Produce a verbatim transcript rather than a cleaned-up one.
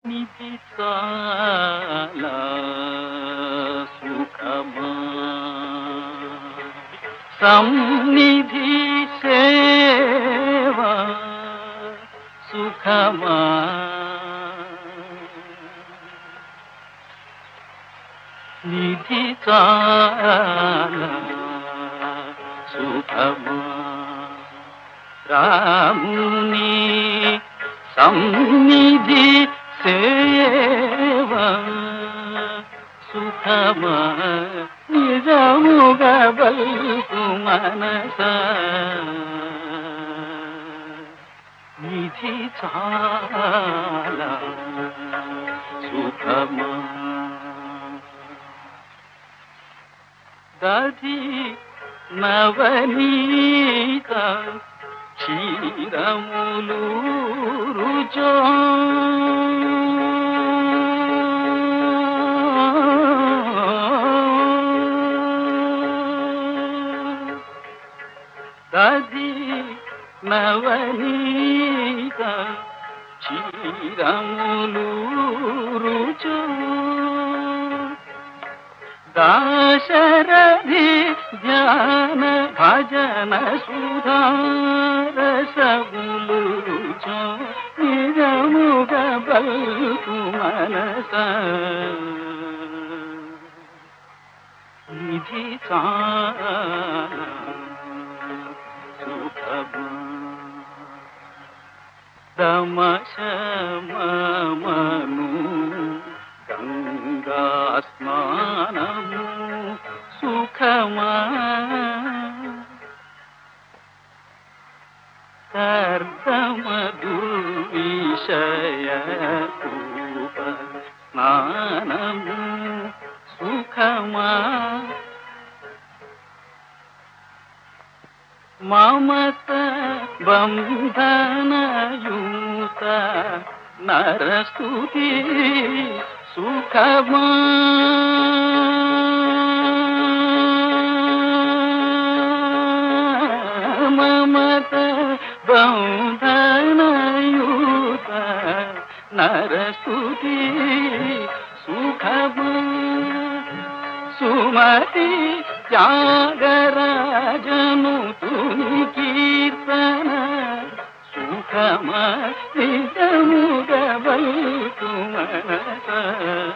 నిధి చాలా సుఖమా సన్నిధి సేవా సుఖమా నిధి చాలా సుఖమా రాముని సన్నిధి సేవా సుఖమా నిజముగా బల్కు మనస నిధి చాలా సుఖమా దధి నవనీత క్షీరములు రుచో దధి నవనీత క్షీరములు రుచో దాశరథి ధ్యాన భజన సుధారసములు రుచో నిజముగ బల్కు మనస నిధి చాలా సుఖమా దమశమను గంగా స్నానము సుఖమా కర్దమ దుర్విషయ రూప స్నానము సుఖమా మమత బంధనయుత నరస్తుతి సుఖమా మమత బంధనయుత నరస్తుతి సుఖమా సుమతి త్యాగరాజను తుని కీర్తన సుఖమా నిజముగ బల్కు మనస